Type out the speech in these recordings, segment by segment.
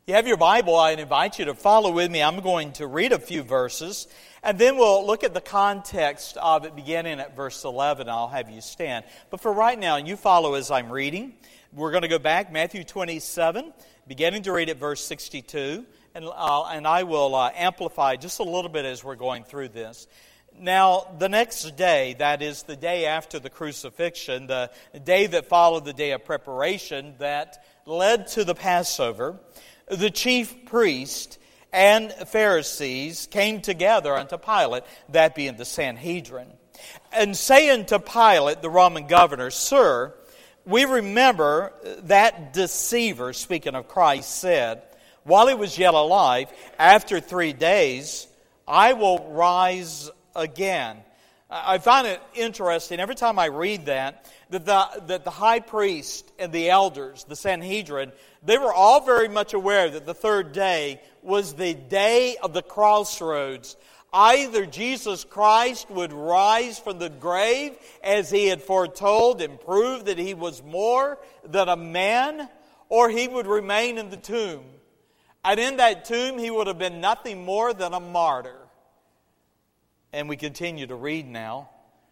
You have your Bible, I invite you to follow with me. I'm going to read a few verses, and then we'll look at the context of it beginning at verse 11. I'll have you stand. But for right now, you follow as I'm reading. We're going to go back, Matthew 27, beginning to read at verse 62, and I will amplify just a little bit as we're going through this. Now, the next day, that is the day after the crucifixion, the day that followed the day of preparation that led to the Passover, the chief priest and Pharisees came together unto Pilate, that being the Sanhedrin, and saying to Pilate, the Roman governor, Sir, we remember that deceiver, speaking of Christ, said, while he was yet alive, after 3 days, I will rise again. I find it interesting, every time I read that the high priest and the elders, the Sanhedrin, they were all very much aware that the third day was the day of the crossroads. Either Jesus Christ would rise from the grave as he had foretold and prove that he was more than a man, or he would remain in the tomb. And in that tomb he would have been nothing more than a martyr. And we continue to read now.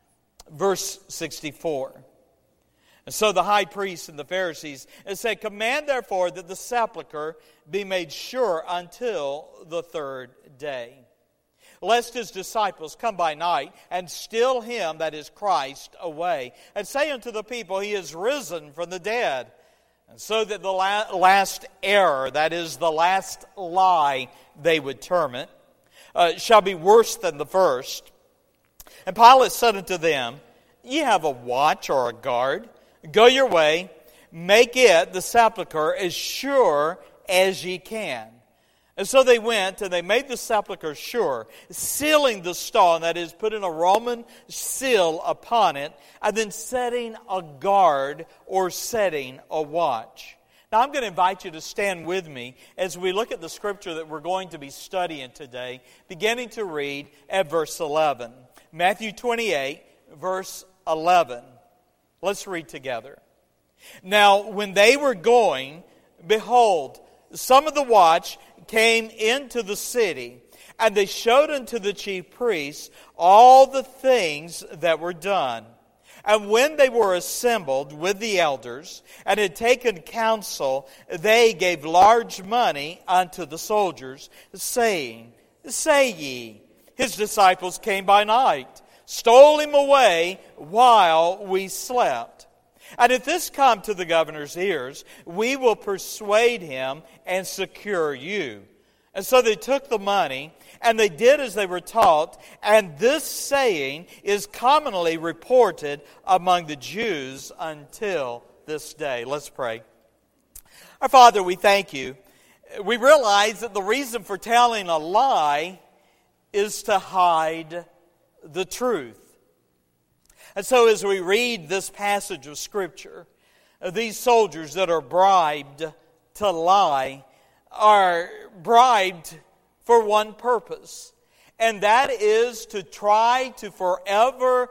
Verse 64. And so the high priests and the Pharisees said, Command therefore that the sepulchre be made sure until the third day, lest his disciples come by night and steal him, that is Christ, away, and say unto the people, He is risen from the dead. And so that the last error, that is the last lie, they would term it, shall be worse than the first. And Pilate said unto them, Ye have a watch or a guard. Go your way, make it, the sepulchre, as sure as ye can. And so they went, and they made the sepulchre sure, sealing the stone, that is, putting a Roman seal upon it, and then setting a guard or setting a watch. Now I'm going to invite you to stand with me as we look at the scripture that we're going to be studying today, beginning to read at verse 11. Matthew 28, verse 11. Let's read together. Now, when they were going, behold, some of the watch came into the city, and they showed unto the chief priests all the things that were done. And when they were assembled with the elders, and had taken counsel, they gave large money unto the soldiers, saying, Say ye, his disciples came by night, stole him away while we slept. And if this come to the governor's ears, we will persuade him and secure you. And so they took the money, and they did as they were taught, and this saying is commonly reported among the Jews until this day. Let's pray. Our Father, we thank you. We realize that the reason for telling a lie is to hide the truth. And so as we read this passage of Scripture, these soldiers that are bribed to lie are bribed for one purpose, and that is to try to forever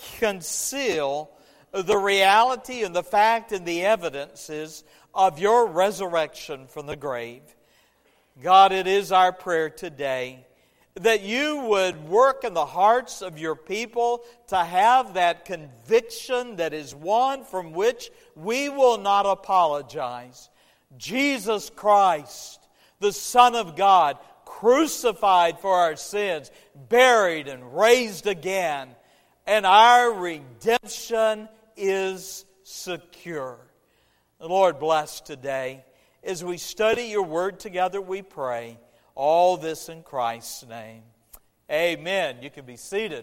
conceal the reality and the fact and the evidences of your resurrection from the grave. God, it is our prayer today that you would work in the hearts of your people to have that conviction that is one from which we will not apologize. Jesus Christ, the Son of God, crucified for our sins, buried and raised again, and our redemption is secure. The Lord bless today. As we study your word together, we pray. All this in Christ's name. Amen. You can be seated.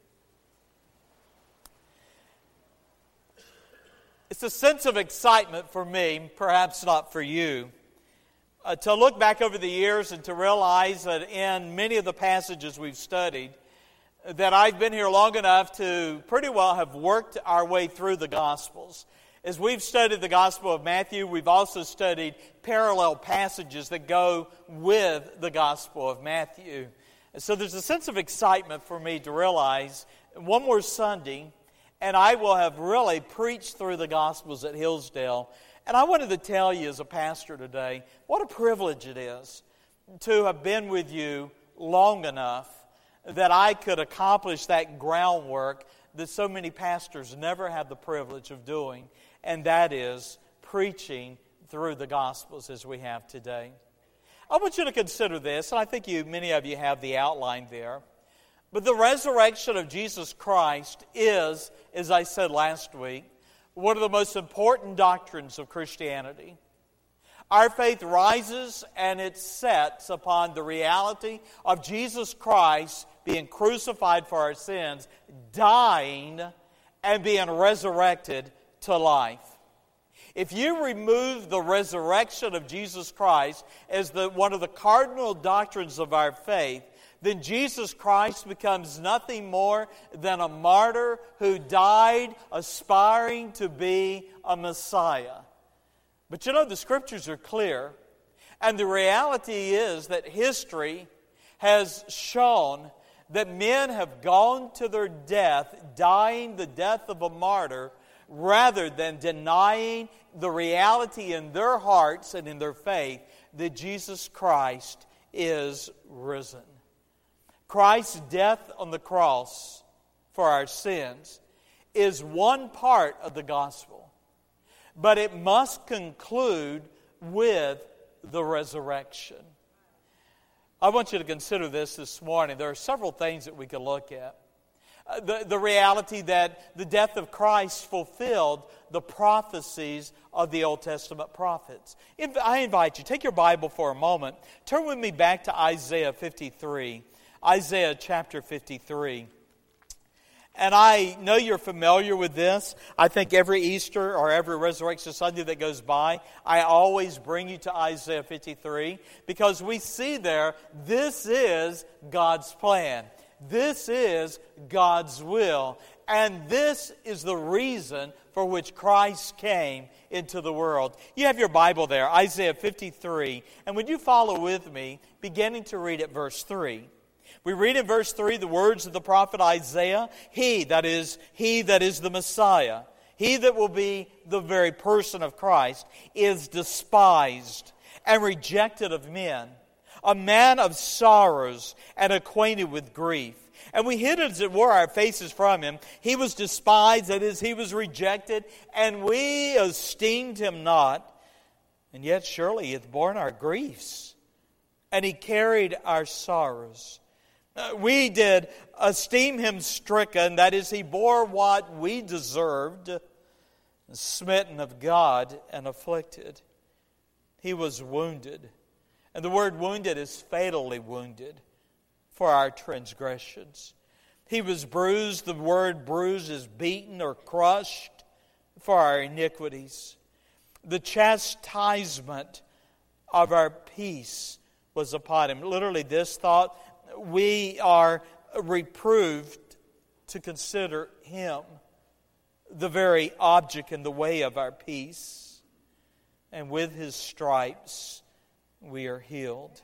It's a sense of excitement for me, perhaps not for you, to look back over the years and to realize that in many of the passages we've studied, that I've been here long enough to pretty well have worked our way through the Gospels. As we've studied the Gospel of Matthew, we've also studied parallel passages that go with the Gospel of Matthew. And so there's a sense of excitement for me to realize one more Sunday, and I will have really preached through the Gospels at Hillsdale. And I wanted to tell you as a pastor today, what a privilege it is to have been with you long enough that I could accomplish that groundwork that so many pastors never have the privilege of doing, and that is preaching through the Gospels as we have today. I want you to consider this, and I think many of you have the outline there. But the resurrection of Jesus Christ is, as I said last week, one of the most important doctrines of Christianity. Our faith rises and it sets upon the reality of Jesus Christ being crucified for our sins, dying, and being resurrected to life. If you remove the resurrection of Jesus Christ as one of the cardinal doctrines of our faith, then Jesus Christ becomes nothing more than a martyr who died aspiring to be a Messiah. But you know, the Scriptures are clear, and the reality is that history has shown that men have gone to their death, dying the death of a martyr, rather than denying the reality in their hearts and in their faith that Jesus Christ is risen. Christ's death on the cross for our sins is one part of the gospel, but it must conclude with the resurrection. I want you to consider this morning. There are several things that we could look at. The reality that the death of Christ fulfilled the prophecies of the Old Testament prophets. I invite you, take your Bible for a moment. Turn with me back to Isaiah 53. Isaiah chapter 53. And I know you're familiar with this. I think every Easter or every Resurrection Sunday that goes by, I always bring you to Isaiah 53 because we see there, this is God's plan. This is God's will. And this is the reason for which Christ came into the world. You have your Bible there, Isaiah 53. And would you follow with me, beginning to read at verse 3. We read in verse 3 the words of the prophet Isaiah. He that is the Messiah, he that will be the very person of Christ, is despised and rejected of men, a man of sorrows and acquainted with grief. And we hid, as it were, our faces from him. He was despised, that is, he was rejected, and we esteemed him not. And yet surely he hath borne our griefs, and he carried our sorrows. We did esteem him stricken, that is, he bore what we deserved, smitten of God and afflicted. He was wounded. And the word wounded is fatally wounded for our transgressions. He was bruised. The word bruised is beaten or crushed for our iniquities. The chastisement of our peace was upon him. Literally this thought, we are reproved to consider him the very object and the way of our peace. And with his stripes we are healed.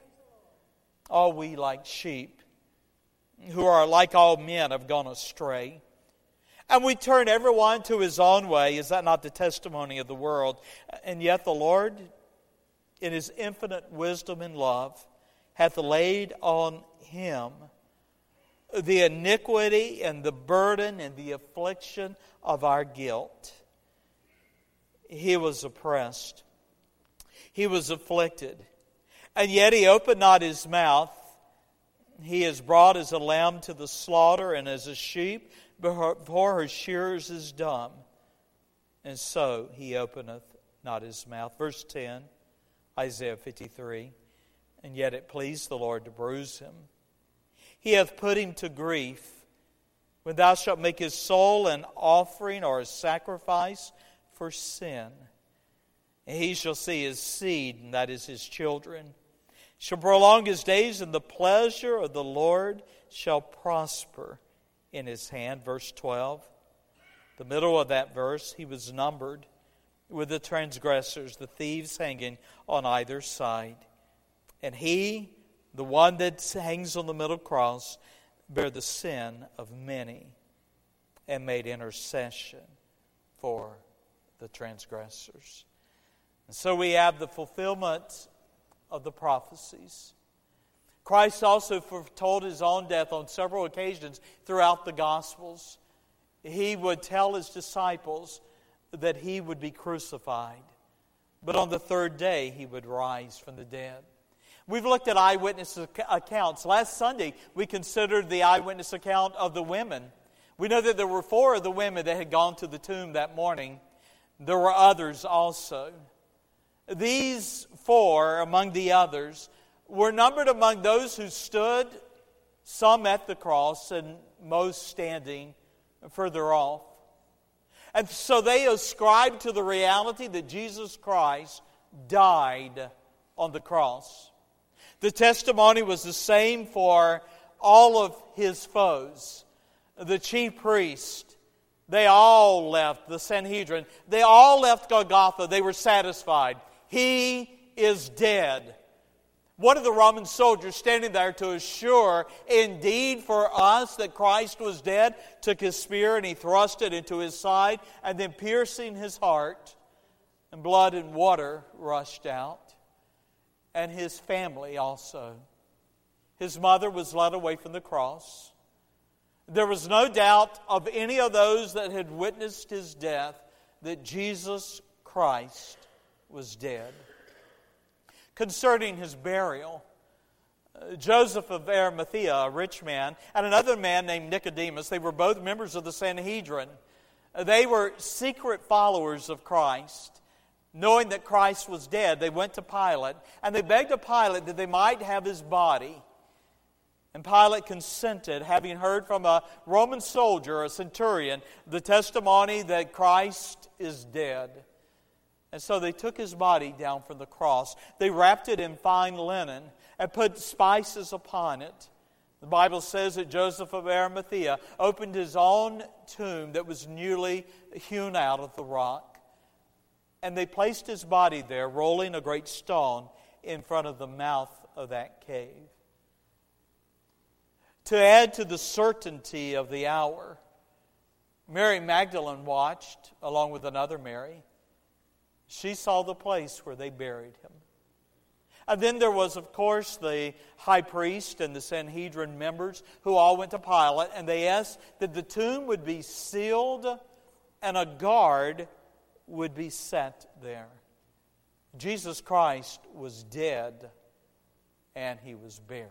All we like sheep, who are like all men, have gone astray. And we turn everyone to his own way. Is that not the testimony of the world? And yet the Lord, in his infinite wisdom and love, hath laid on him the iniquity and the burden and the affliction of our guilt. He was oppressed. He was afflicted. And yet he opened not his mouth. He is brought as a lamb to the slaughter, and as a sheep before her shearers is dumb. And so he openeth not his mouth. Verse 10, Isaiah 53. And yet it pleased the Lord to bruise him. He hath put him to grief. When thou shalt make his soul an offering or a sacrifice for sin, and he shall see his seed, and that is his children, shall prolong his days, and the pleasure of the Lord shall prosper in his hand. Verse 12. The middle of that verse, he was numbered with the transgressors, the thieves hanging on either side. And he, the one that hangs on the middle cross, bare the sin of many and made intercession for the transgressors. So we have the fulfillment of the prophecies. Christ also foretold His own death on several occasions throughout the Gospels. He would tell His disciples that He would be crucified, but on the third day He would rise from the dead. We've looked at eyewitness accounts. Last Sunday, we considered the eyewitness account of the women. We know that there were 4 of the women that had gone to the tomb that morning. There were others also. These 4, among the others, were numbered among those who stood, some at the cross and most standing further off. And so they ascribed to the reality that Jesus Christ died on the cross. The testimony was the same for all of His foes. The chief priest, they all left the Sanhedrin. They all left Golgotha. They were satisfied. He is dead. One of the Roman soldiers standing there to assure indeed for us that Christ was dead, took his spear and he thrust it into his side, and then piercing his heart, and blood and water rushed out. And his family also. His mother was led away from the cross. There was no doubt of any of those that had witnessed His death that Jesus Christ was dead. Concerning His burial, Joseph of Arimathea, a rich man, and another man named Nicodemus, they were both members of the Sanhedrin. They were secret followers of Christ. Knowing that Christ was dead, they went to Pilate, and they begged of Pilate that they might have His body. And Pilate consented, having heard from a Roman soldier, a centurion, the testimony that Christ is dead. And so they took His body down from the cross. They wrapped it in fine linen and put spices upon it. The Bible says that Joseph of Arimathea opened his own tomb that was newly hewn out of the rock. And they placed His body there, rolling a great stone in front of the mouth of that cave. To add to the certainty of the hour, Mary Magdalene watched, along with another Mary. She saw the place where they buried Him. And then there was, of course, the high priest and the Sanhedrin members who all went to Pilate, and they asked that the tomb would be sealed and a guard would be set there. Jesus Christ was dead and He was buried.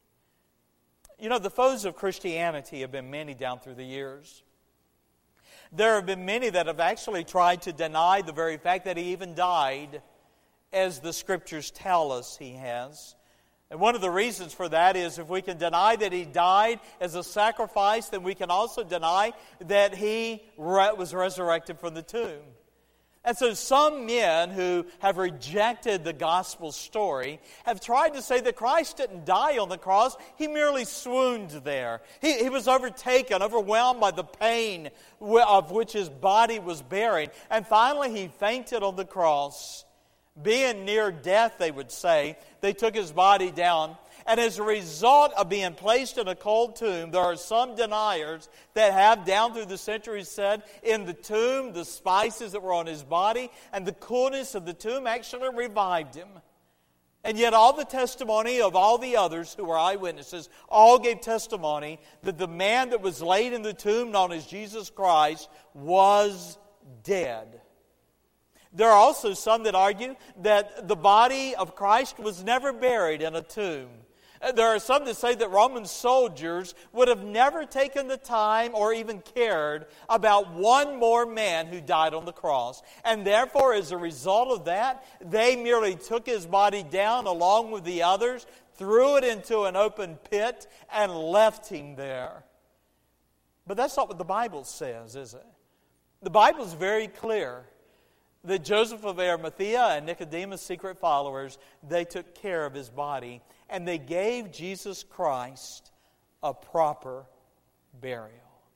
You know, the foes of Christianity have been many down through the years. There have been many that have actually tried to deny the very fact that He even died, as the Scriptures tell us He has. And one of the reasons for that is if we can deny that He died as a sacrifice, then we can also deny that He was resurrected from the tomb. And so some men who have rejected the gospel story have tried to say that Christ didn't die on the cross. He merely swooned there. He was overtaken, overwhelmed by the pain of which His body was buried. And finally He fainted on the cross. Being near death, they would say, they took His body down. And as a result of being placed in a cold tomb, there are some deniers that have, down through the centuries, said in the tomb, the spices that were on His body and the coolness of the tomb actually revived Him. And yet all the testimony of all the others who were eyewitnesses all gave testimony that the man that was laid in the tomb, known as Jesus Christ, was dead. There are also some that argue that the body of Christ was never buried in a tomb. There are some that say that Roman soldiers would have never taken the time or even cared about one more man who died on the cross. And therefore, as a result of that, they merely took His body down along with the others, threw it into an open pit, and left Him there. But that's not what the Bible says, is it? The Bible is very clear that Joseph of Arimathea and Nicodemus, secret followers, they took care of His body. And they gave Jesus Christ a proper burial.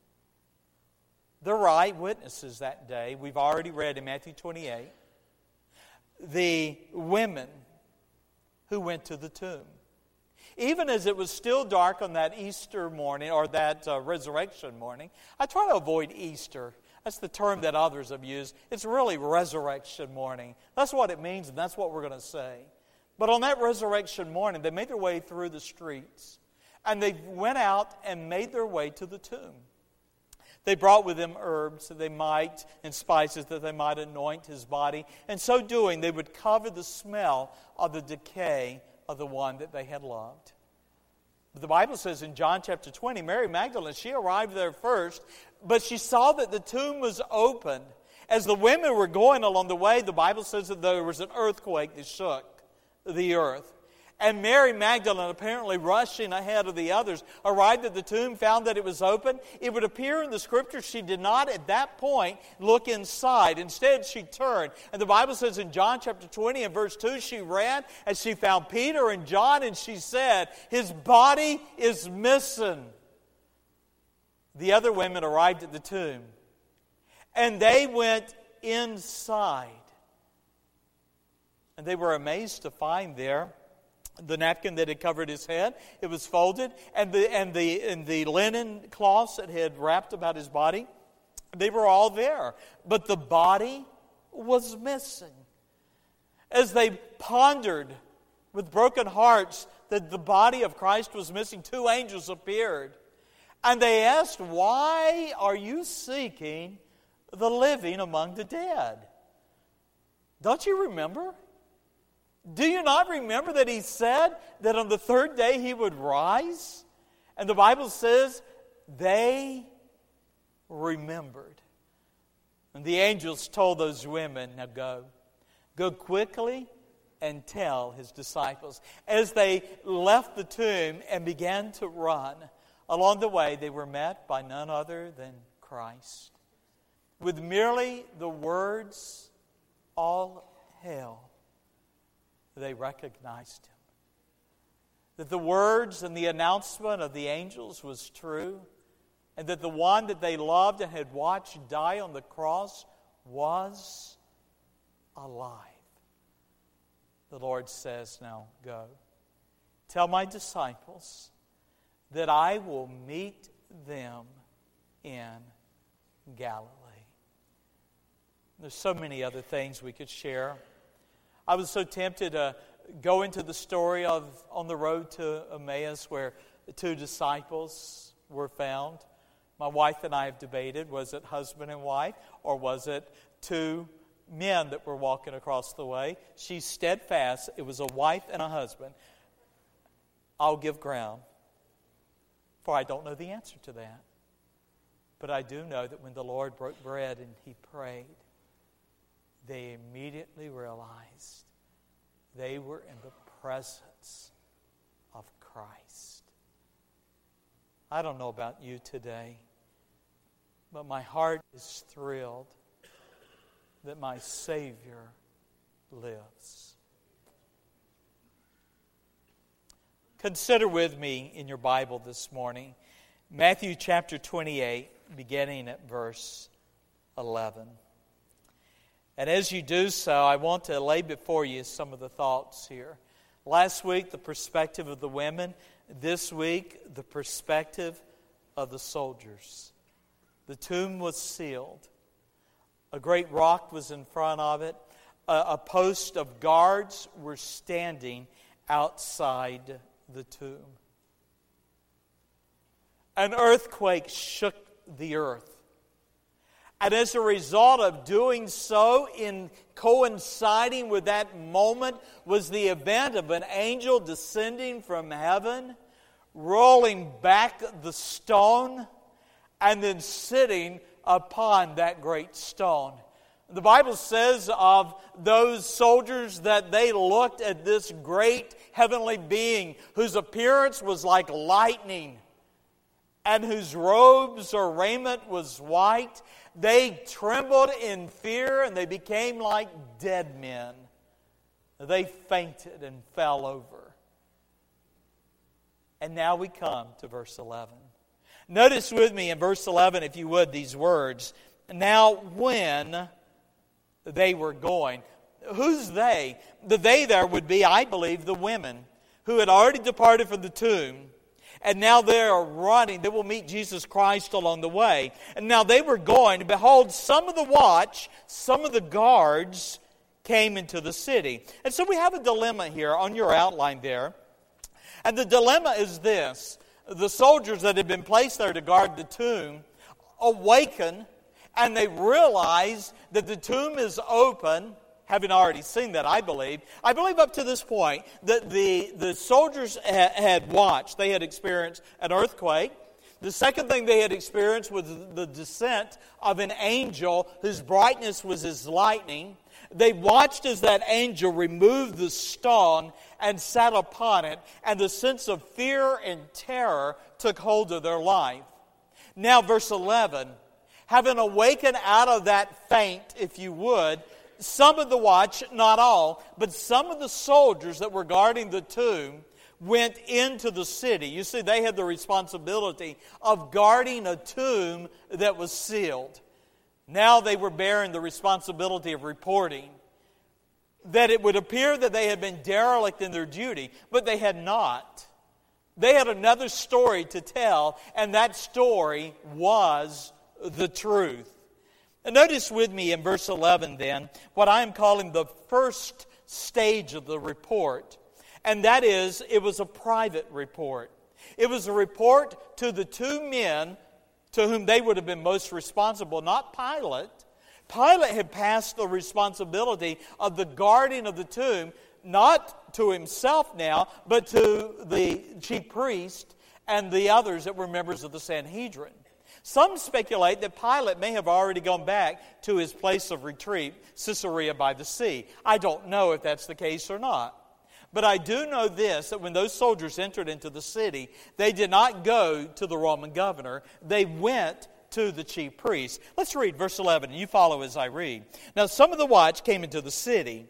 There were eyewitnesses that day. We've already read in Matthew 28. The women who went to the tomb. Even as it was still dark on that Easter morning, or that resurrection morning. I try to avoid Easter. That's the term that others have used. It's really resurrection morning. That's what it means, and that's what we're going to say. But on that resurrection morning, they made their way through the streets, and they went out and made their way to the tomb. They brought with them herbs that they might, and spices that they might anoint his body. And so doing, they would cover the smell of the decay of the one that they had loved. But the Bible says in John chapter 20, Mary Magdalene, she arrived there first, but she saw that the tomb was opened. As the women were going along the way, the Bible says that there was an earthquake that shook the earth. And Mary Magdalene, apparently rushing ahead of the others, arrived at the tomb, found that it was open. It would appear in the Scriptures she did not at that point look inside. Instead, she turned. And the Bible says in John chapter 20 and verse 2, she ran and she found Peter and John, and she said, "His body is missing." The other women arrived at the tomb, and they went inside. And they were amazed to find there the napkin that had covered his head. It was folded, and the linen cloths that had wrapped about his body, they were all there. But the body was missing. As they pondered with broken hearts that the body of Christ was missing, two angels appeared. And they asked, "Why are you seeking the living among the dead?" Don't you remember? Do you not remember that he said that on the third day he would rise? And the Bible says they remembered. And the angels told those women, "Now go. Go quickly and tell his disciples." As they left the tomb and began to run, along the way they were met by none other than Christ. With merely the words, "All hail," they recognized him. That the words and the announcement of the angels was true, and that the one that they loved and had watched die on the cross was alive. The Lord says, "Now go. Tell my disciples that I will meet them in Galilee." There's so many other things we could share. I was so tempted to go into the story of on the road to Emmaus where the two disciples were found. My wife and I have debated, was it husband and wife, or was it two men that were walking across the way? She's steadfast. It was a wife and a husband. I'll give ground, for I don't know the answer to that. But I do know that when the Lord broke bread and he prayed, they immediately realized they were in the presence of Christ. I don't know about you today, but my heart is thrilled that my Savior lives. Consider with me in your Bible this morning Matthew chapter 28, beginning at verse 11. And as you do so, I want to lay before you some of the thoughts here. Last week, the perspective of the women. This week, the perspective of the soldiers. The tomb was sealed. A great rock was in front of it. A post of guards were standing outside the tomb. An earthquake shook the earth. And as a result of doing so, in coinciding with that moment, was the event of an angel descending from heaven, rolling back the stone, and then sitting upon that great stone. The Bible says of those soldiers that they looked at this great heavenly being whose appearance was like lightning and whose robes or raiment was white. They trembled in fear and they became like dead men. They fainted and fell over. And now we come to verse 11. Notice with me in verse 11, if you would, these words. Now when they were going. Who's they? The they there would be, I believe, the women who had already departed from the tomb. and now they are running. They will meet Jesus Christ along the way. And now they were going, and behold, some of the watch, some of the guards came into the city. And so we have a dilemma here on your outline there. And the dilemma is this. The soldiers that had been placed there to guard the tomb awaken, and they realize that the tomb is open, having already seen that, I believe. I believe up to this point that the soldiers had watched. They had experienced an earthquake. The second thing they had experienced was the descent of an angel whose brightness was as lightning. They watched as that angel removed the stone and sat upon it, and the sense of fear and terror took hold of their life. Now, verse 11, having awakened out of that faint, if you would, some of the watch, not all, but some of the soldiers that were guarding the tomb went into the city. You see, they had the responsibility of guarding a tomb that was sealed. Now they were bearing the responsibility of reporting that it would appear that they had been derelict in their duty, but they had not. They had another story to tell, and that story was the truth. And notice with me in verse 11 then, what I am calling the first stage of the report. And that is, it was a private report. It was a report to the two men to whom they would have been most responsible, not Pilate. Pilate had passed the responsibility of the guarding of the tomb, not to himself now, but to the chief priest and the others that were members of the Sanhedrin. Some speculate that Pilate may have already gone back to his place of retreat, Caesarea by the sea. I don't know if that's the case or not. But I do know this, that when those soldiers entered into the city, they did not go to the Roman governor. They went to the chief priest. Let's read verse 11, and you follow as I read. Now some of the watch came into the city,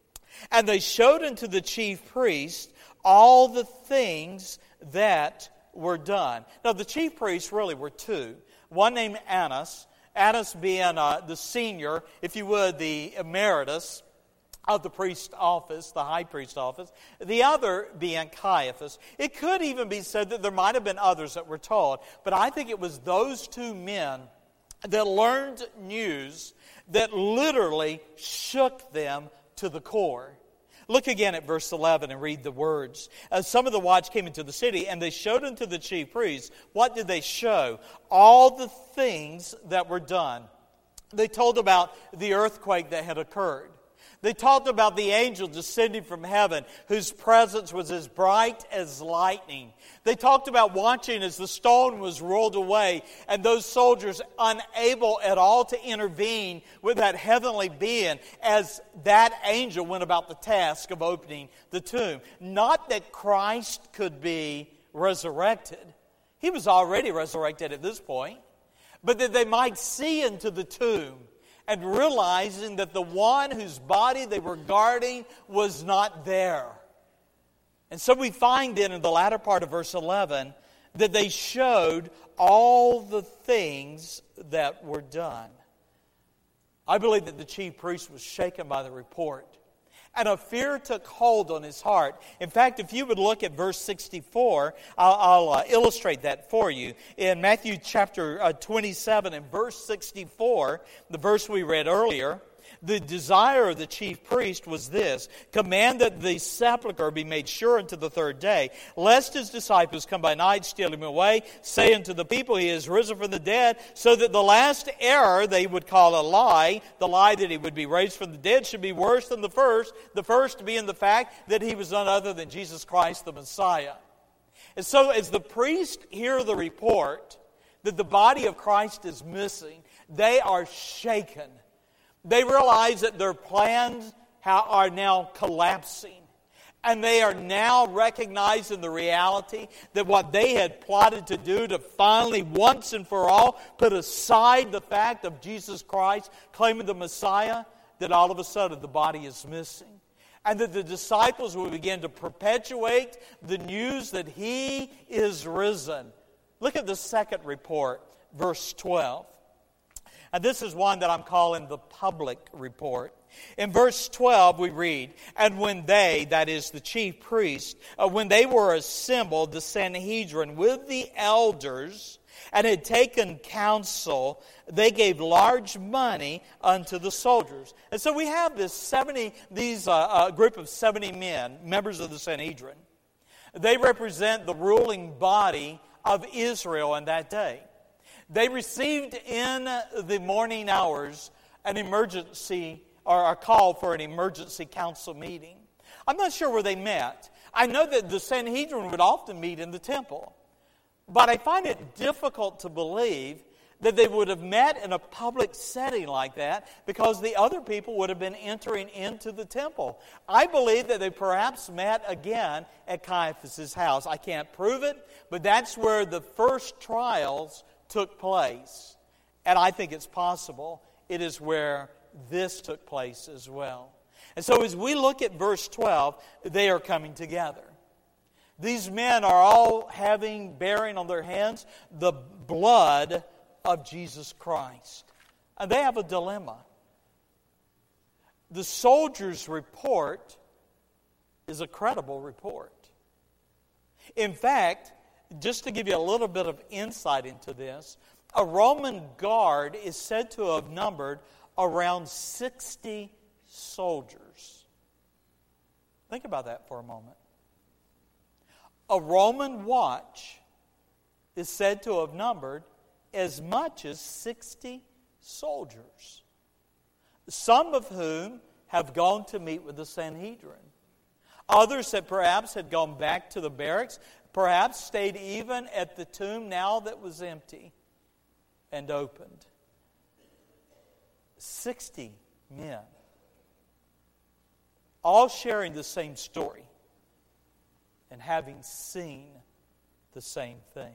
and they showed unto the chief priest all the things that were done. Now the chief priests really were two. One named Annas being the senior, if you would, the emeritus of the priest office, the high priest office. The other being Caiaphas. It could even be said that there might have been others that were told, but I think it was those two men that learned news that literally shook them to the core. Look again at verse 11 and read the words. Some of the watch came into the city, and they showed unto the chief priests. What did they show? All the things that were done. They told about the earthquake that had occurred. They talked about the angel descending from heaven, whose presence was as bright as lightning. They talked about watching as the stone was rolled away, and those soldiers unable at all to intervene with that heavenly being as that angel went about the task of opening the tomb. Not that Christ could be resurrected. He was already resurrected at this point. But that they might see into the tomb, and realizing that the one whose body they were guarding was not there. And so we find then in the latter part of verse 11 that they showed all the things that were done. I believe that the chief priest was shaken by the report, and a fear took hold on his heart. In fact, if you would look at verse 64, I'll illustrate that for you. In Matthew chapter 27 and verse 64, the verse we read earlier, the desire of the chief priest was this: command that the sepulchre be made sure unto the third day, lest his disciples come by night, steal him away, say unto the people, he is risen from the dead, so that the last error they would call a lie, the lie that he would be raised from the dead, should be worse than the first being the fact that he was none other than Jesus Christ the Messiah. And so as the priests hear the report that the body of Christ is missing, they are shaken. They realize that their plans are now collapsing. And they are now recognizing the reality that what they had plotted to do to finally, once and for all, put aside the fact of Jesus Christ claiming the Messiah, that all of a sudden the body is missing. And that the disciples will begin to perpetuate the news that He is risen. Look at the second report, verse 12. And this is one that I'm calling the public report. In verse 12 we read, "And when they," that is the chief priests, "when they were assembled, the Sanhedrin, with the elders, and had taken counsel, they gave large money unto the soldiers." And so we have these group of 70 men, members of the Sanhedrin. They represent the ruling body of Israel in that day. They received in the morning hours an emergency or a call for an emergency council meeting. I'm not sure where they met. I know that the Sanhedrin would often meet in the temple. But I find it difficult to believe that they would have met in a public setting like that because the other people would have been entering into the temple. I believe that they perhaps met again at Caiaphas' house. I can't prove it, but that's where the first trials took place. And I think it's possible it is where this took place as well. And so as we look at verse 12, they are coming together. These men are all bearing on their hands the blood of Jesus Christ. And they have a dilemma. The soldiers' report is a credible report. In fact, just to give you a little bit of insight into this, a Roman guard is said to have numbered around 60 soldiers. Think about that for a moment. A Roman watch is said to have numbered as much as 60 soldiers, some of whom have gone to meet with the Sanhedrin. Others that perhaps had gone back to the barracks, perhaps stayed even at the tomb now that was empty and opened. 60 men, all sharing the same story and having seen the same thing.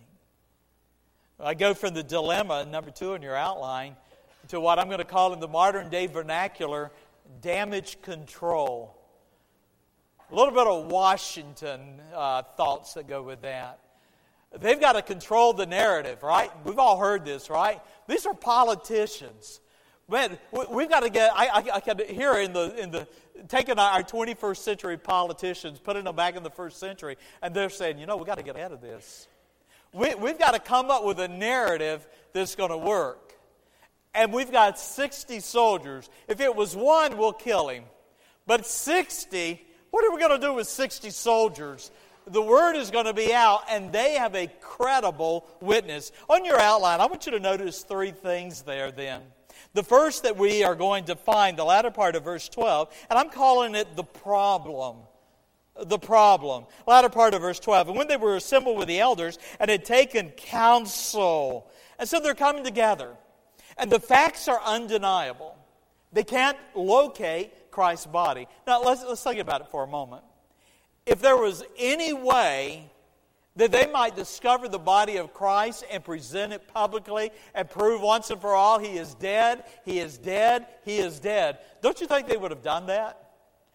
I go from the dilemma, number 2 in your outline, to what I'm going to call in the modern day vernacular, damage control. A little bit of Washington thoughts that go with that. They've got to control the narrative, right? We've all heard this, right? These are politicians. Man, we've got to get. I can hear taking our 21st century politicians, putting them back in the first century, and they're saying, we've got to get ahead of this. We've got to come up with a narrative that's going to work. And we've got 60 soldiers. If it was one, we'll kill him. But 60, what are we going to do with 60 soldiers? The word is going to be out, and they have a credible witness. On your outline, I want you to notice 3 things there then. The first that we are going to find, the latter part of verse 12, and I'm calling it the problem. The problem. Latter part of verse 12. "And when they were assembled with the elders and had taken counsel." And so they're coming together. And the facts are undeniable. They can't locate Christ's body. Now let's think about it for a moment. If there was any way that they might discover the body of Christ and present it publicly and prove once and for all He is dead, He is dead, He is dead, don't you think they would have done that?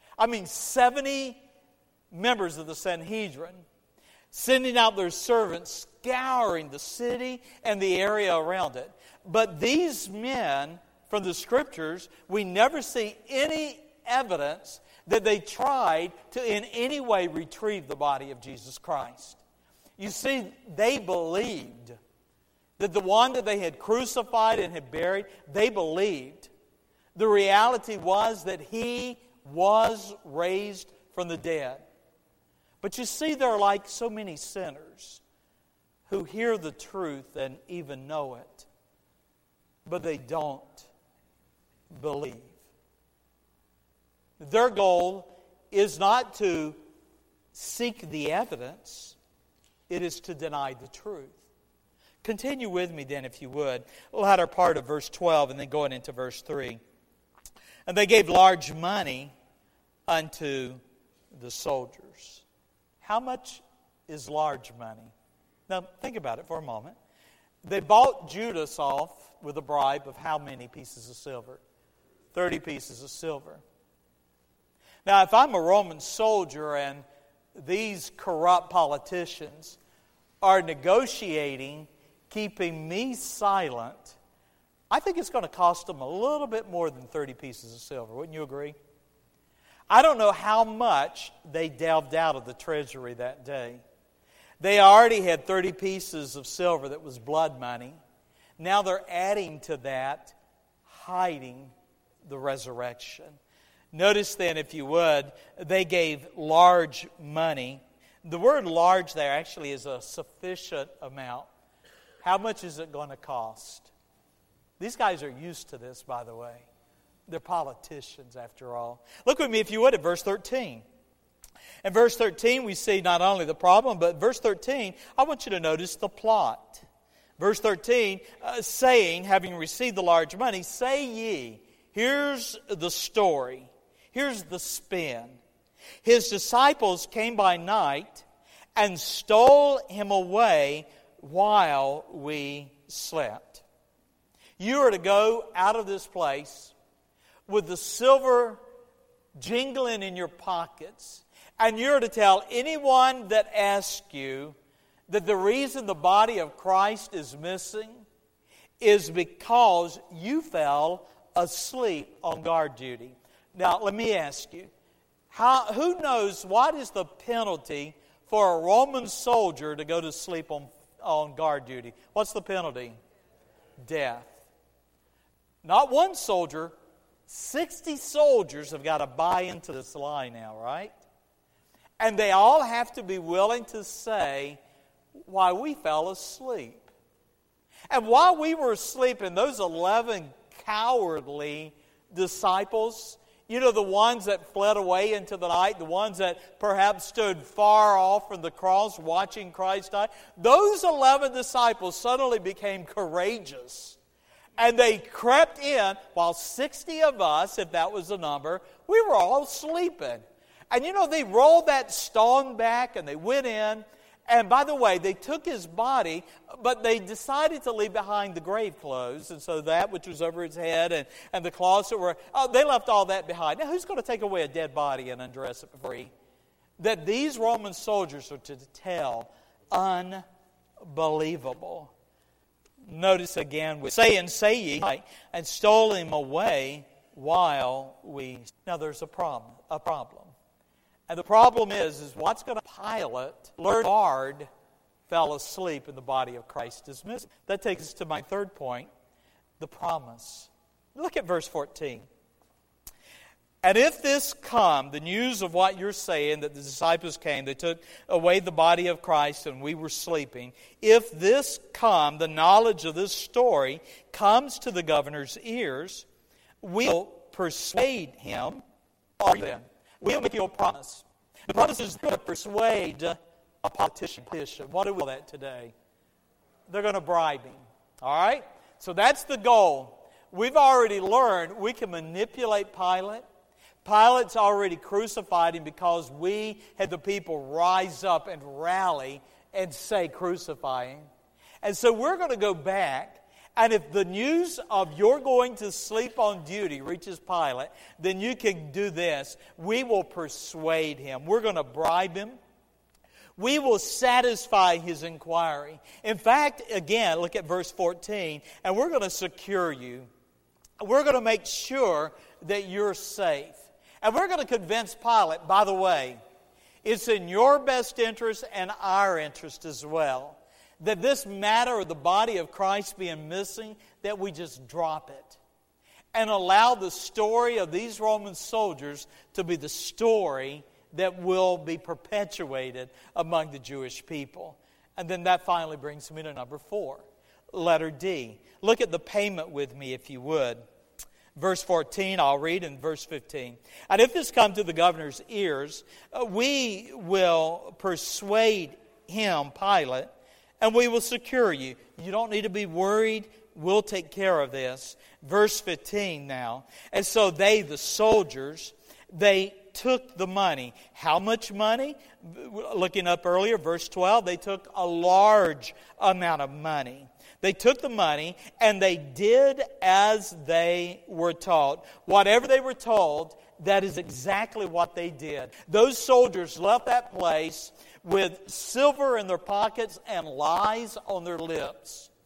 70 members of the Sanhedrin sending out their servants, scouring the city and the area around it. But these men, from the Scriptures, we never see any evidence that they tried to in any way retrieve the body of Jesus Christ. You see, they believed that the one that they had crucified and had buried, they believed. The reality was that He was raised from the dead. But you see, they're like so many sinners who hear the truth and even know it, but they don't believe. Their goal is not to seek the evidence, it is to deny the truth. Continue with me then, if you would, the latter part of verse 12 and then going into verse 3. "And they gave large money unto the soldiers." How much is large money? Now, think about it for a moment. They bought Judas off with a bribe of how many pieces of silver? 30 pieces of silver. Now, if I'm a Roman soldier and these corrupt politicians are negotiating keeping me silent I think it's going to cost them a little bit more than 30 pieces of silver. Wouldn't you agree? I don't know how much they delved out of the treasury that day. They already had 30 pieces of silver that was blood money. Now they're adding to that, hiding the resurrection. Notice then, if you would, they gave large money. The word large there actually is a sufficient amount. How much is it going to cost? These guys are used to this, by the way. They're politicians, after all. Look with me, if you would, at verse 13. In verse 13, we see not only the problem, but verse 13, I want you to notice the plot. Verse 13, saying, having received the large money, say ye, here's the story. Here's the spin. His disciples came by night and stole him away while we slept. You are to go out of this place with the silver jingling in your pockets, and you're to tell anyone that asks you that the reason the body of Christ is missing is because you fell asleep on guard duty. Now, let me ask you, who knows what is the penalty for a Roman soldier to go to sleep on guard duty? What's the penalty? Death. Not one soldier, 60 soldiers have got to buy into this lie now, right? And they all have to be willing to say why we fell asleep. And while we were asleep, those 11 cowardly disciples, you know, the ones that fled away into the night, the ones that perhaps stood far off from the cross watching Christ die, those 11 disciples suddenly became courageous. And they crept in while 60 of us, if that was the number, we were all sleeping. And you know, they rolled that stone back and they went in. And by the way, they took his body, but they decided to leave behind the grave clothes. And so that which was over his head and the cloths that were, they left all that behind. Now, who's going to take away a dead body and undress it free? That these Roman soldiers are to tell, unbelievable. Notice again, with say ye, and stole him away while we... Now there's a problem. And the problem is what's going to Pilate learn guard fell asleep and the body of Christ is missing. That takes us to my third point, the promise. Look at verse 14. And if this come, the news of what you're saying, that the disciples came, they took away the body of Christ and we were sleeping. If this come, the knowledge of this story comes to the governor's ears, we'll persuade him. We'll make you a promise. The promise is going to persuade a politician. What do we call that today? They're going to bribe him. All right? So that's the goal. We've already learned we can manipulate Pilate. Pilate's already crucified him because we had the people rise up and rally and say, crucify him. And so we're going to go back, and if the news of you're going to sleep on duty reaches Pilate, then you can do this. We will persuade him. We're going to bribe him. We will satisfy his inquiry. In fact, again, look at verse 14, and we're going to secure you. We're going to make sure that you're safe. And we're going to convince Pilate, by the way, it's in your best interest and our interest as well, that this matter of the body of Christ being missing, that we just drop it and allow the story of these Roman soldiers to be the story that will be perpetuated among the Jewish people. And then that finally brings me to number 4, letter D. Look at the payment with me, if you would. Verse 14, I'll read in verse 15. And if this come to the governor's ears, we will persuade him, Pilate, and we will secure you. You don't need to be worried. We'll take care of this. Verse 15 now. And so they, the soldiers, they took the money. How much money? Looking up earlier, verse 12, they took a large amount of money. They took the money and they did as they were taught. Whatever they were told, that is exactly what they did. Those soldiers left that place with silver in their pockets and lies on their lips.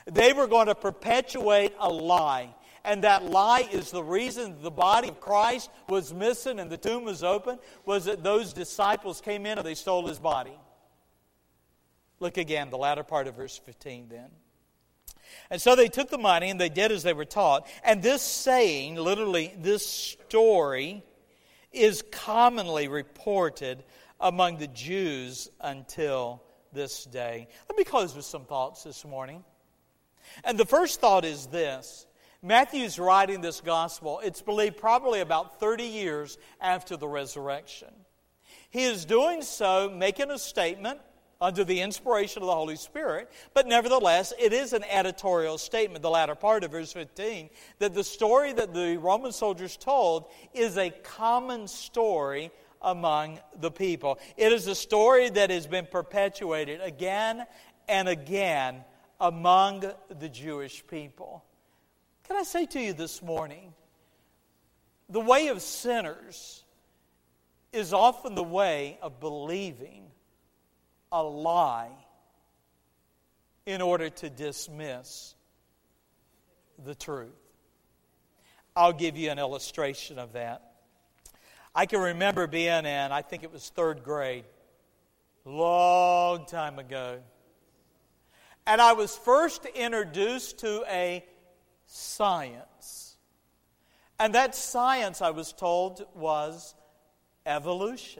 They were going to perpetuate a lie. And that lie is the reason the body of Christ was missing and the tomb was open, was that those disciples came in and they stole his body. Look again, the latter part of verse 15 then. And so they took the money and they did as they were taught. And this saying, literally this story, is commonly reported among the Jews until this day. Let me close with some thoughts this morning. And the first thought is this. Matthew's writing this gospel, it's believed probably about 30 years after the resurrection. He is doing so, making a statement under the inspiration of the Holy Spirit, but nevertheless, it is an editorial statement, the latter part of verse 15, that the story that the Roman soldiers told is a common story among the people. It is a story that has been perpetuated again and again among the Jewish people. Can I say to you this morning, the way of sinners is often the way of believing a lie in order to dismiss the truth. I'll give you an illustration of that. I can remember being in, I think it was 3rd grade, long time ago. And I was first introduced to a science. And that science, I was told, was evolution.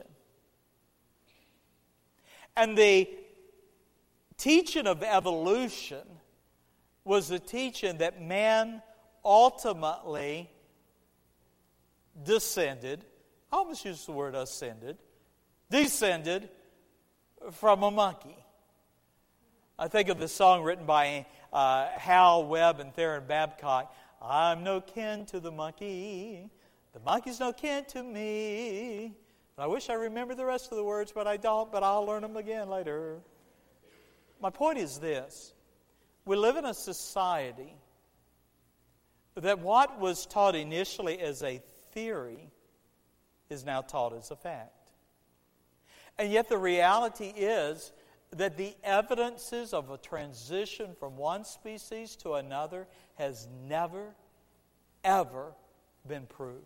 And the teaching of evolution was the teaching that man ultimately descended, I almost used the word descended from a monkey. I think of the song written by Hal Webb and Theron Babcock, I'm no kin to the monkey's no kin to me. I wish I remembered the rest of the words, but I don't, but I'll learn them again later. My point is this. We live in a society that what was taught initially as a theory is now taught as a fact. And yet the reality is that the evidences of a transition from one species to another has never, ever been proved.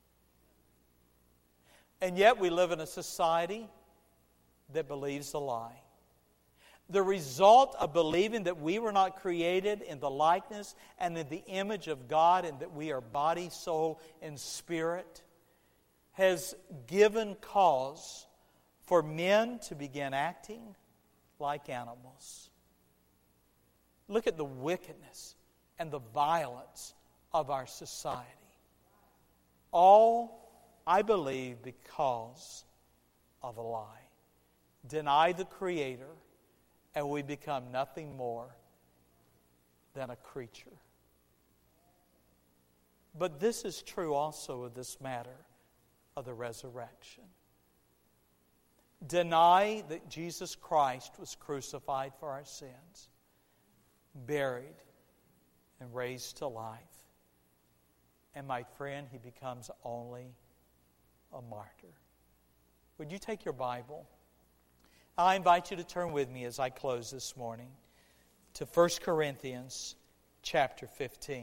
And yet we live in a society that believes a lie. The result of believing that we were not created in the likeness and in the image of God and that we are body, soul, and spirit has given cause for men to begin acting like animals. Look at the wickedness and the violence of our society. All, I believe, because of a lie. Deny the Creator, and we become nothing more than a creature. But this is true also of this matter of the resurrection. Deny that Jesus Christ was crucified for our sins, buried, and raised to life. And my friend, he becomes only a martyr. Would you take your Bible? I invite you to turn with me as I close this morning to 1 Corinthians chapter 15.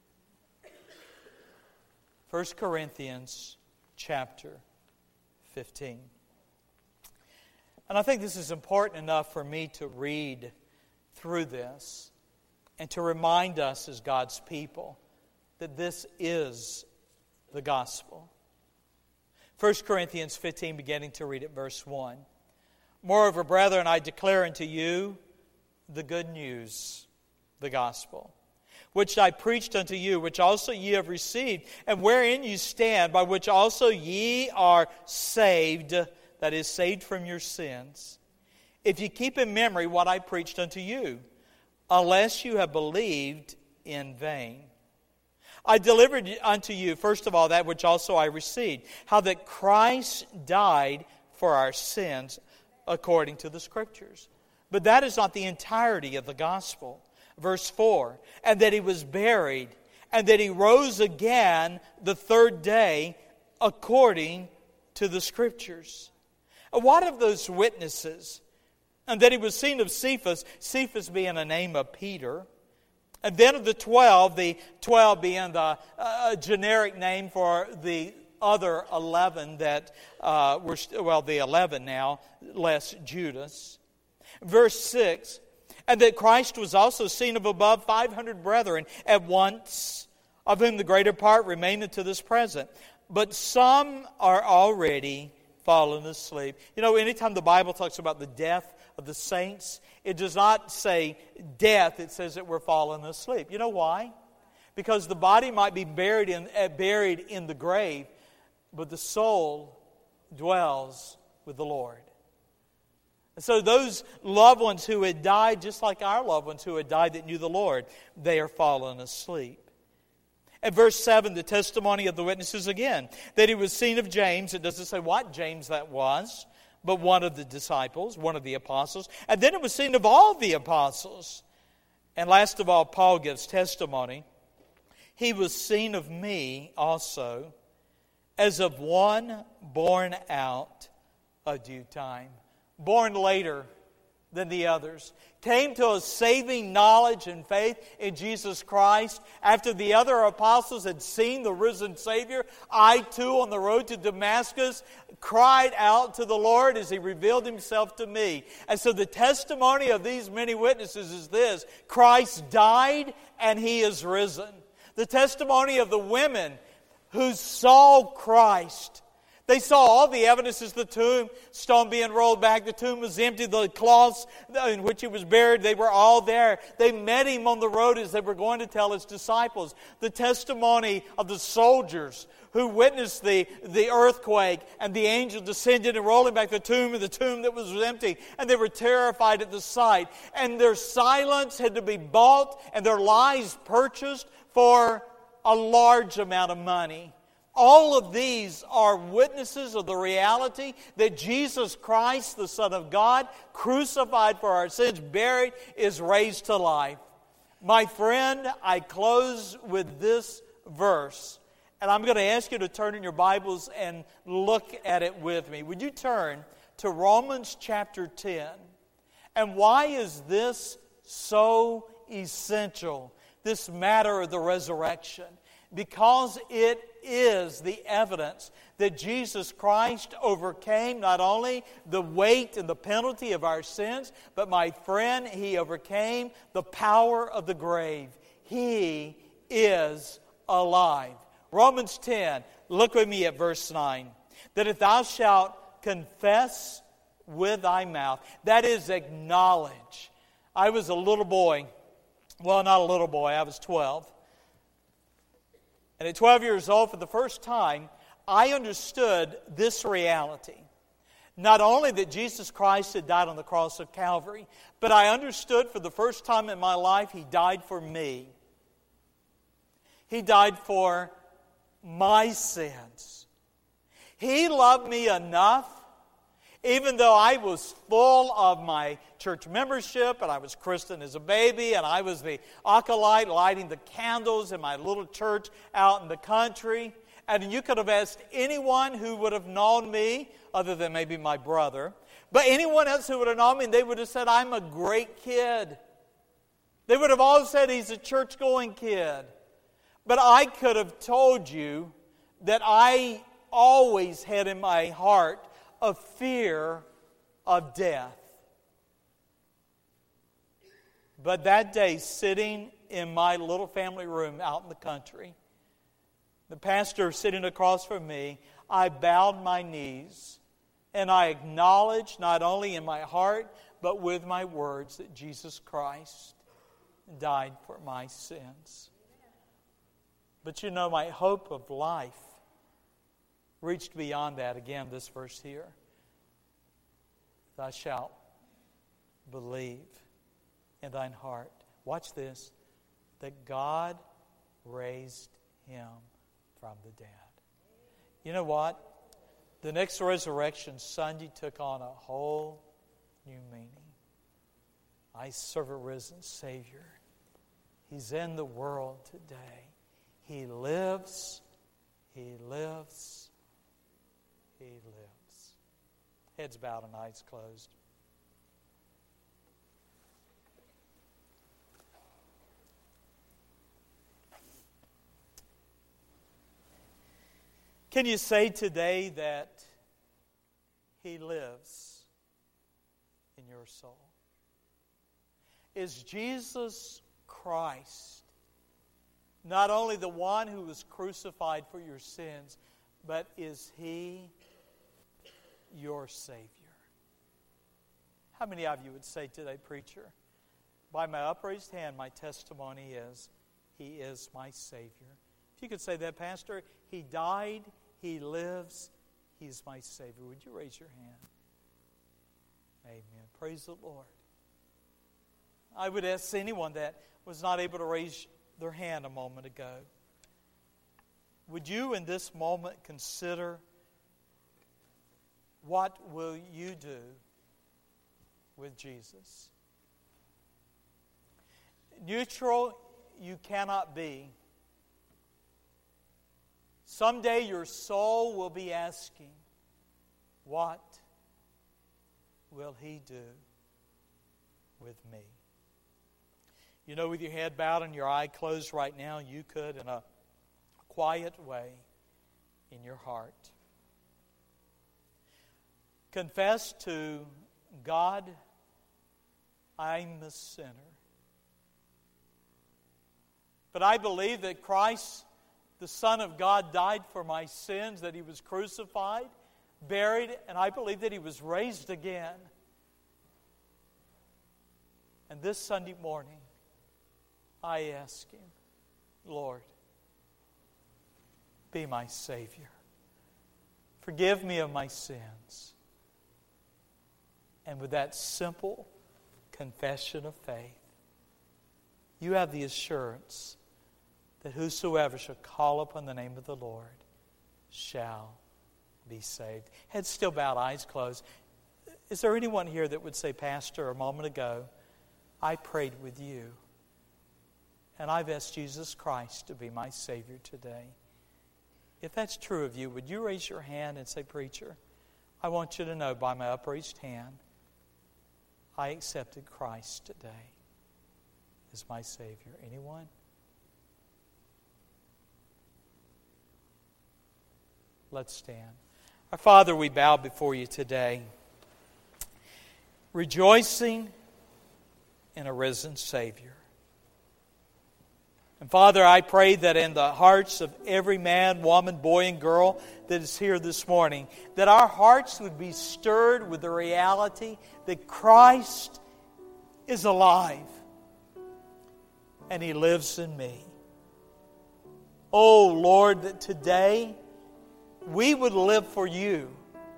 1 Corinthians chapter 15. And I think this is important enough for me to read through this and to remind us as God's people that this is the gospel. 1 Corinthians 15, beginning to read at verse 1. Moreover, brethren, I declare unto you the good news, the gospel, which I preached unto you, which also ye have received, and wherein you stand, by which also ye are saved, that is, saved from your sins, if you keep in memory what I preached unto you, unless you have believed in vain. I delivered unto you, first of all, that which also I received, how that Christ died for our sins according to the Scriptures. But that is not the entirety of the gospel. Verse 4, and that he was buried, and that he rose again the third day according to the Scriptures. What of those witnesses? And that he was seen of Cephas, Cephas being a name of Peter, And then of the 12 being the generic name for the other 11 that the 11 now, less Judas. Verse 6, and that Christ was also seen of above 500 brethren at once, of whom the greater part remaineth to this present. But some are already fallen asleep. You know, anytime the Bible talks about the death of the saints, it does not say death, it says that we're fallen asleep. You know why? Because the body might be buried in the grave, but the soul dwells with the Lord. And so those loved ones who had died, just like our loved ones who had died that knew the Lord, they are fallen asleep. At verse 7, the testimony of the witnesses again, that he was seen of James. It doesn't say what James that was, but one of the disciples, one of the apostles. And then it was seen of all the apostles. And last of all, Paul gives testimony. He was seen of me also, as of one born out of due time. Born later than the others. Came to a saving knowledge and faith in Jesus Christ. After the other apostles had seen the risen Savior, I too on the road to Damascus cried out to the Lord as He revealed Himself to me. And so the testimony of these many witnesses is this: Christ died and He is risen. The testimony of the women who saw Christ. They saw all the evidences, the tomb, stone being rolled back, the tomb was empty, the cloths in which He was buried, they were all there. They met Him on the road as they were going to tell His disciples. The testimony of the soldiers who witnessed the earthquake and the angel descended and rolling back the tomb, and the tomb that was empty, and they were terrified at the sight. And their silence had to be bought and their lives purchased for a large amount of money. All of these are witnesses of the reality that Jesus Christ, the Son of God, crucified for our sins, buried, is raised to life. My friend, I close with this verse, and I'm going to ask you to turn in your Bibles and look at it with me. Would you turn to Romans chapter 10? And why is this so essential, this matter of the resurrection? Because it is the evidence that Jesus Christ overcame not only the weight and the penalty of our sins, but my friend, He overcame the power of the grave. He is alive. Romans 10, look with me at verse 9. That if thou shalt confess with thy mouth, that is acknowledge. I was a little boy. Well, not a little boy, I was 12. And at 12 years old, for the first time, I understood this reality. Not only that Jesus Christ had died on the cross of Calvary, but I understood for the first time in my life, He died for me. He died for my sins. He loved me enough, even though I was full of my church membership and I was christened as a baby and I was the acolyte lighting the candles in my little church out in the country. And you could have asked anyone who would have known me, other than maybe my brother, but anyone else who would have known me, and they would have said, I'm a great kid. They would have all said he's a church-going kid. But I could have told you that I always had in my heart a fear of death. But that day, sitting in my little family room out in the country, the pastor sitting across from me, I bowed my knees and I acknowledged not only in my heart but with my words that Jesus Christ died for my sins. But you know, my hope of life reached beyond that. Again, this verse here. Thou shalt believe in thine heart. Watch this. That God raised Him from the dead. You know what? The next resurrection Sunday took on a whole new meaning. I serve a risen Savior. He's in the world today. He lives. He lives. He lives. Heads bowed and eyes closed. Can you say today that He lives in your soul? Is Jesus Christ not only the one who was crucified for your sins, but is He your Savior? How many of you would say today, preacher, by my upraised hand, my testimony is, He is my Savior? If you could say that, Pastor, He died, He lives, He's my Savior. Would you raise your hand? Amen. Praise the Lord. I would ask anyone that was not able to raise their hand a moment ago, would you in this moment consider what will you do with Jesus? Neutral you cannot be. Someday your soul will be asking, what will He do with me? You know, with your head bowed and your eye closed right now, you could, in a quiet way in your heart, confess to God, I'm a sinner. But I believe that Christ, the Son of God, died for my sins, that He was crucified, buried, and I believe that He was raised again. And this Sunday morning, I ask Him, Lord, be my Savior. Forgive me of my sins. And with that simple confession of faith, you have the assurance that whosoever shall call upon the name of the Lord shall be saved. Head still bowed, eyes closed. Is there anyone here that would say, Pastor, a moment ago, I prayed with you, and I've asked Jesus Christ to be my Savior today? If that's true of you, would you raise your hand and say, Preacher, I want you to know by my upraised hand, I accepted Christ today as my Savior. Anyone? Let's stand. Our Father, we bow before you today, rejoicing in a risen Savior. And Father, I pray that in the hearts of every man, woman, boy, and girl that is here this morning, that our hearts would be stirred with the reality that Christ is alive and He lives in me. Oh Lord, that today we would live for you,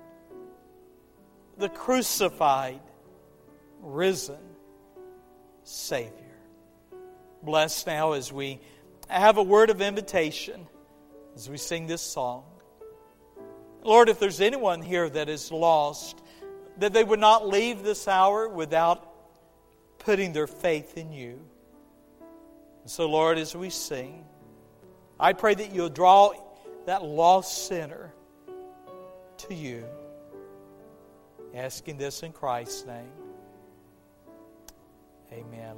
the crucified, risen Savior. Bless now as we have a word of invitation as we sing this song. Lord, if there's anyone here that is lost, that they would not leave this hour without putting their faith in you. And so, Lord, as we sing, I pray that you'll draw that lost sinner to you. Asking this in Christ's name. Amen.